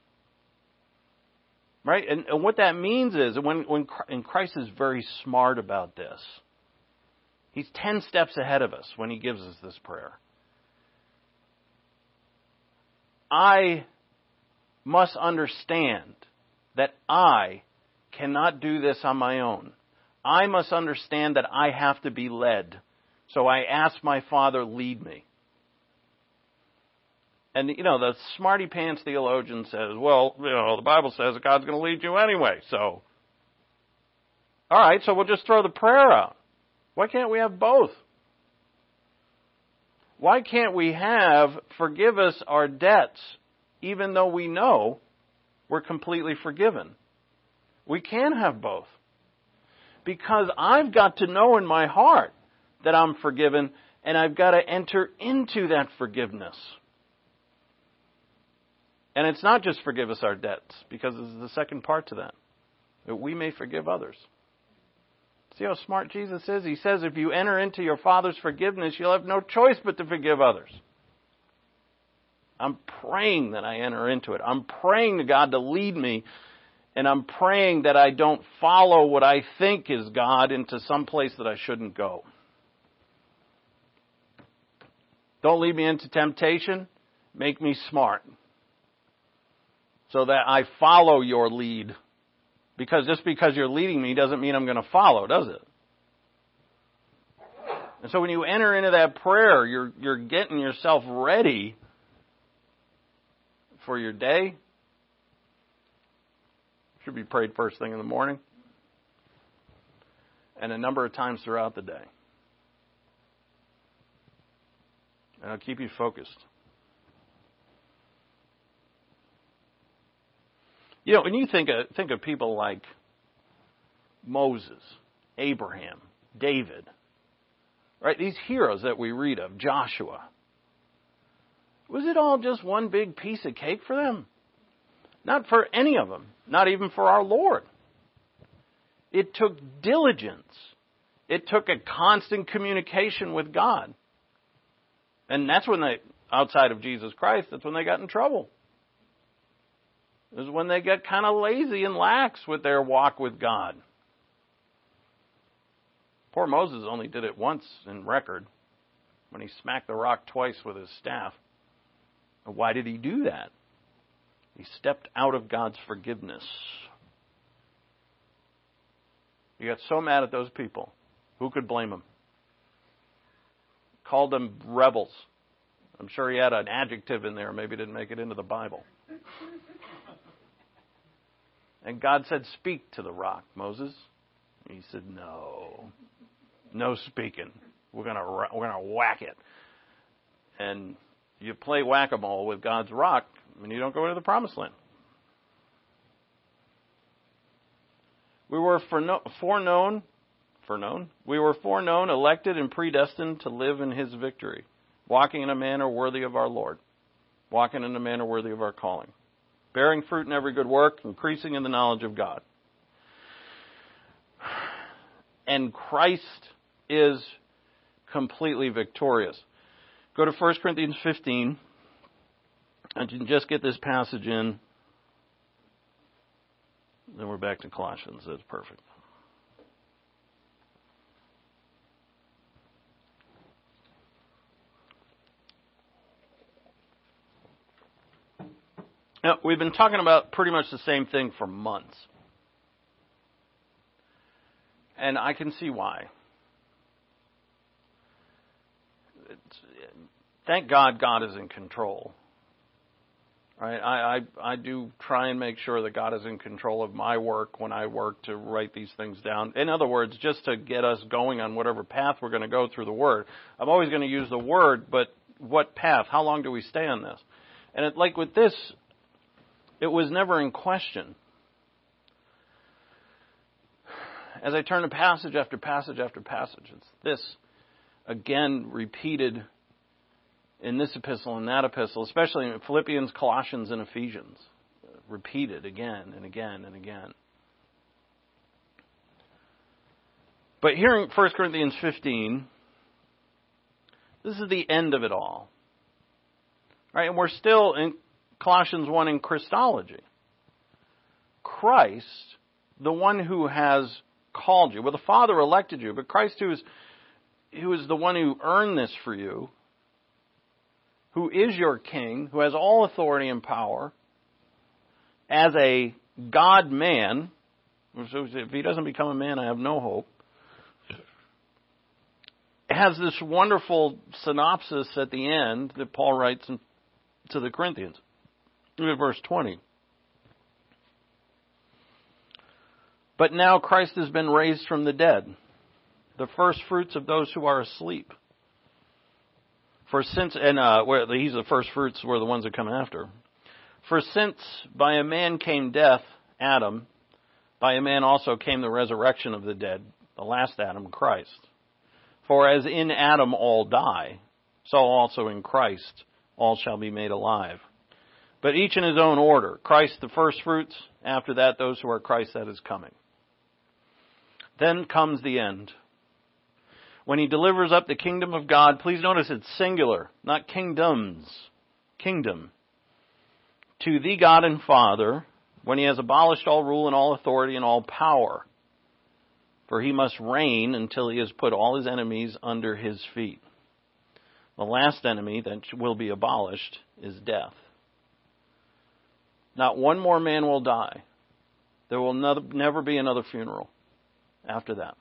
Right? And, and what that means is, when, when and Christ is very smart about this. He's ten steps ahead of us when He gives us this prayer. I must understand that I cannot do this on my own. I must understand that I have to be led. So I ask my Father, lead me. And, you know, the smarty pants theologian says, well, you know, the Bible says that God's going to lead you anyway. So, all right, so we'll just throw the prayer out. Why can't we have both? Why can't we have forgive us our debts even though we know we're completely forgiven? We can have both. Because I've got to know in my heart that I'm forgiven, and I've got to enter into that forgiveness. And it's not just forgive us our debts, because there's the second part to that. That we may forgive others. See how smart Jesus is? He says if you enter into your Father's forgiveness, you'll have no choice but to forgive others. I'm praying that I enter into it. I'm praying to God to lead me. And I'm praying that I don't follow what I think is God into some place that I shouldn't go. Don't lead me into temptation. Make me smart. So that I follow your lead. Because just because you're leading me doesn't mean I'm going to follow, does it? And so when you enter into that prayer, you're you're getting yourself ready for your day. Should be prayed first thing in the morning. And a number of times throughout the day. And it'll keep you focused. You know, when you think of, think of people like Moses, Abraham, David, right? These heroes that we read of, Joshua. Was it all just one big piece of cake for them? Not for any of them. Not even for our Lord. It took diligence. It took a constant communication with God. And that's when they, outside of Jesus Christ, that's when they got in trouble. It was when they got kind of lazy and lax with their walk with God. Poor Moses only did it once in record, when he smacked the rock twice with his staff. And why did he do that? He stepped out of God's forgiveness. He got so mad at those people. Who could blame him? Called them rebels. I'm sure he had an adjective in there. Maybe didn't make it into the Bible. And God said, speak to the rock, Moses. And he said, no. No speaking. We're going to we're going to whack it. And you play whack-a-mole with God's rock, and you don't go into the promised land. We were foreknown, foreknown. We were foreknown, elected, and predestined to live in His victory, walking in a manner worthy of our Lord, walking in a manner worthy of our calling, bearing fruit in every good work, increasing in the knowledge of God. And Christ is completely victorious. Go to First Corinthians fifteen. And you can just get this passage in. Then we're back to Colossians. That's perfect. Now, we've been talking about pretty much the same thing for months. And I can see why. It's, thank God God is in control. Right? I, I I do try and make sure that God is in control of my work when I work to write these things down. In other words, just to get us going on whatever path we're going to go through the Word. I'm always going to use the Word, but what path? How long do we stay on this? And it, like with this, it was never in question. As I turn to passage after passage after passage, it's this, again, repeated in this epistle and that epistle, especially in Philippians, Colossians, and Ephesians. Repeated again and again and again. But here in First Corinthians fifteen, this is the end of it all. Right? And we're still in Colossians one in Christology. Christ, the one who has called you. Well, the Father elected you, but Christ who is, who is the one who earned this for you, who is your king, who has all authority and power, as a God-man. If he doesn't become a man, I have no hope. Has this wonderful synopsis at the end that Paul writes to the Corinthians. Look at verse twenty. But now Christ has been raised from the dead, the first fruits of those who are asleep. For since, and uh, where he's the first fruits were the ones that come after. For since by a man came death, Adam, by a man also came the resurrection of the dead, the last Adam, Christ. For as in Adam all die, so also in Christ all shall be made alive. but each in his own order. Christ the first fruits, after that those who are Christ that is coming. Then comes the end. When he delivers up the kingdom of God, please notice it's singular, not kingdoms, kingdom. To the God and Father, when he has abolished all rule and all authority and all power. For he must reign until he has put all his enemies under his feet. The last enemy that will be abolished is death. Not one more man will die. There will never be another funeral after that.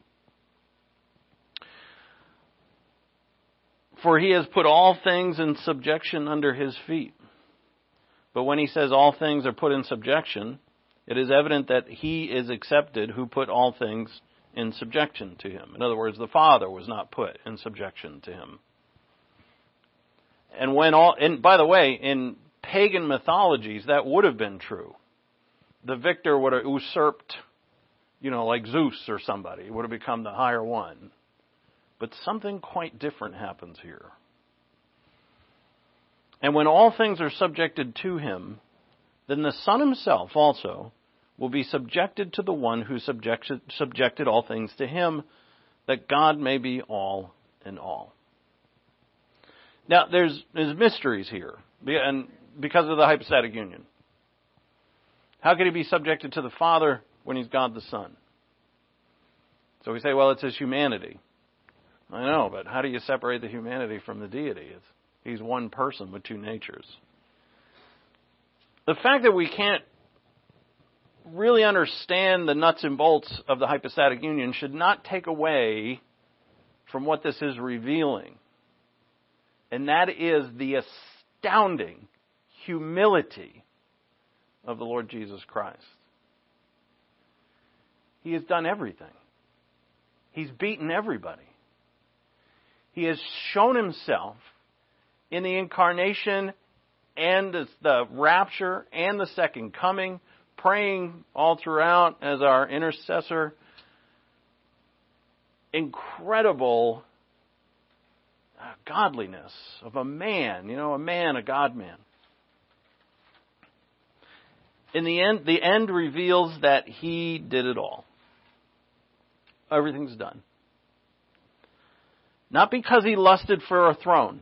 For he has put all things in subjection under his feet. But when he says all things are put in subjection, it is evident that he is accepted who put all things in subjection to him. In other words, the Father was not put in subjection to him. And when all, and by the way, in pagan mythologies, that would have been true. The victor would have usurped, you know, like Zeus or somebody, would have become the higher one. But something quite different happens here. And when all things are subjected to him, then the Son himself also will be subjected to the one who subjected, subjected all things to him, that God may be all in all. Now, there's, there's mysteries here, and because of the hypostatic union. How could he be subjected to the Father when he's God the Son? So we say, well, it's his humanity. I know, but how do you separate the humanity from the deity? It's, he's one person with two natures. The fact that we can't really understand the nuts and bolts of the hypostatic union should not take away from what this is revealing. And that is the astounding humility of the Lord Jesus Christ. He has done everything. He's beaten everybody. He has shown himself in the incarnation and the rapture and the second coming, praying all throughout as our intercessor. Incredible godliness of a man, you know, a man, a God-man. In the end, the end reveals that he did it all. Everything's done. Not because he lusted for a throne.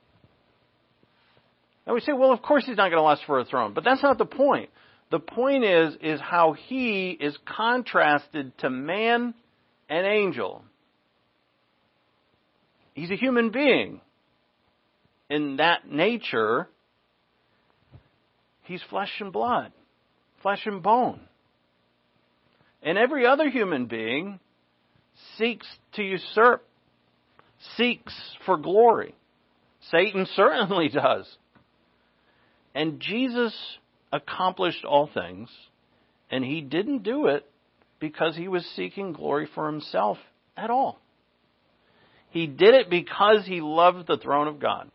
And we say, well, of course he's not going to lust for a throne. But that's not the point. The point is, is how he is contrasted to man and angel. He's a human being. In that nature, he's flesh and blood, flesh and bone. And every other human being seeks to usurp, seeks for glory. Satan certainly does. And Jesus accomplished all things, and he didn't do it because he was seeking glory for himself at all. He did it because he loved the throne of God.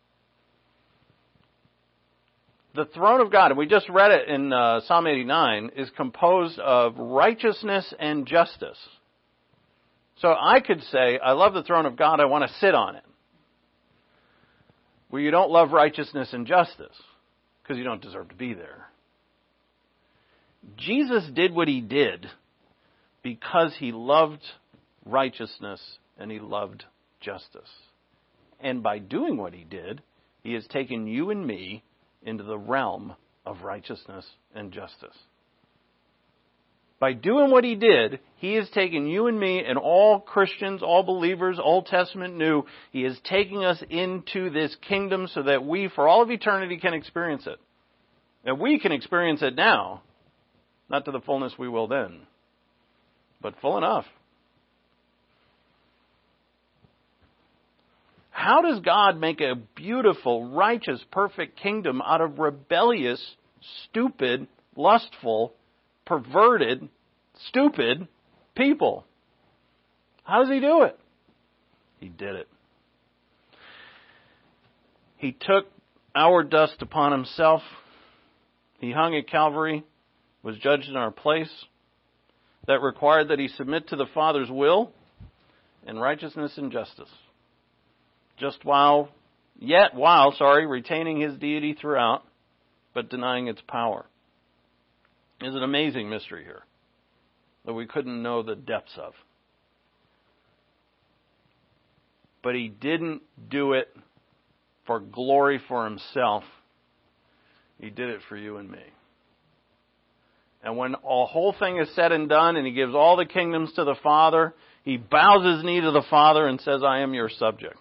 The throne of God, and we just read it in uh, Psalm eighty-nine, is composed of righteousness and justice. So I could say, I love the throne of God, I want to sit on it. Well, you don't love righteousness and justice, because you don't deserve to be there. Jesus did what he did because he loved righteousness and he loved justice. And by doing what he did, he has taken you and me into the realm of righteousness and justice. By doing what he did, he has taken you and me and all Christians, all believers, Old Testament, New, he is taking us into this kingdom so that we, for all of eternity, can experience it. And we can experience it now, not to the fullness we will then, but full enough. How does God make a beautiful, righteous, perfect kingdom out of rebellious, stupid, lustful, perverted, stupid people? How does he do it? He did it. He took our dust upon himself. He hung at Calvary, was judged in our place. That required that he submit to the Father's will and righteousness and justice. Just while, yet while, sorry, retaining his deity throughout. but denying its power. Is an amazing mystery here that we couldn't know the depths of. But he didn't do it for glory for himself. He did it for you and me. And when the whole thing is said and done and he gives all the kingdoms to the Father, he bows his knee to the Father and says, I am your subject.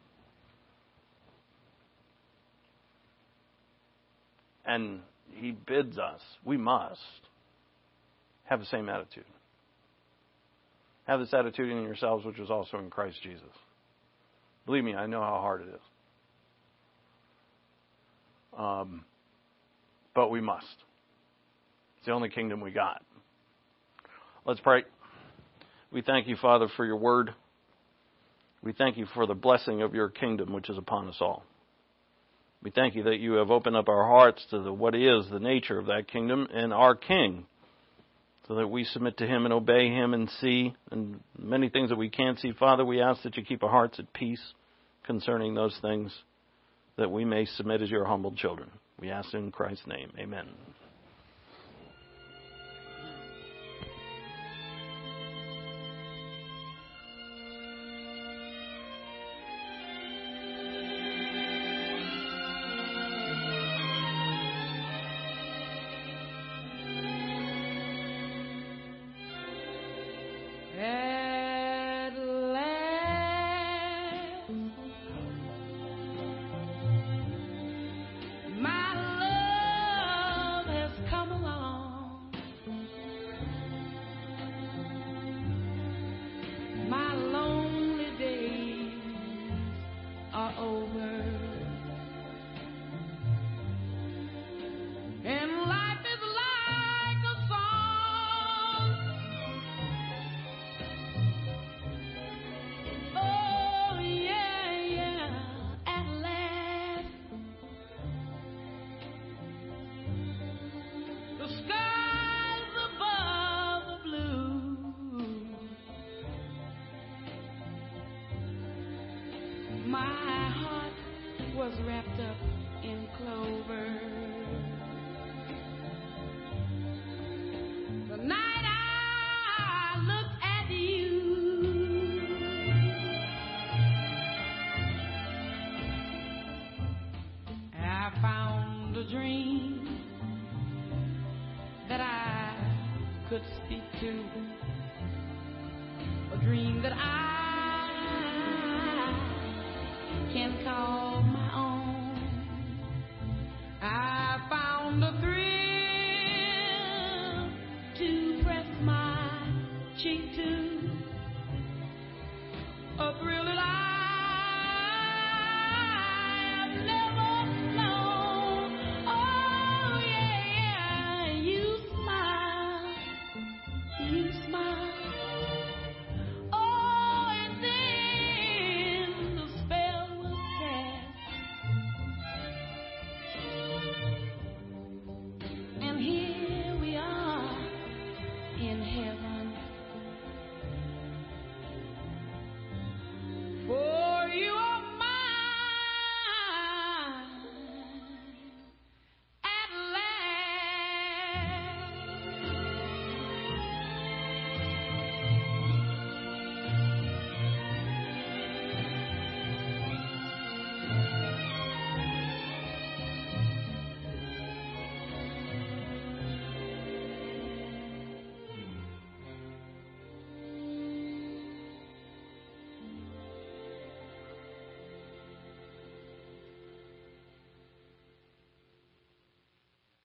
And he bids us, we must, have the same attitude. Have this attitude in yourselves, which was also in Christ Jesus. Believe me, I know how hard it is. Um, but we must. It's the only kingdom we got. Let's pray. We thank you, Father, for your word. We thank you for the blessing of your kingdom, which is upon us all. We thank you that you have opened up our hearts to the, what is the nature of that kingdom and our King, so that we submit to him and obey him and see, and many things that we can't see. Father, we ask that you keep our hearts at peace concerning those things, that we may submit as your humble children. We ask in Christ's name. Amen. My heart was wrapped up in clover. The night I looked at you, I found a dream that I could speak to, a dream that I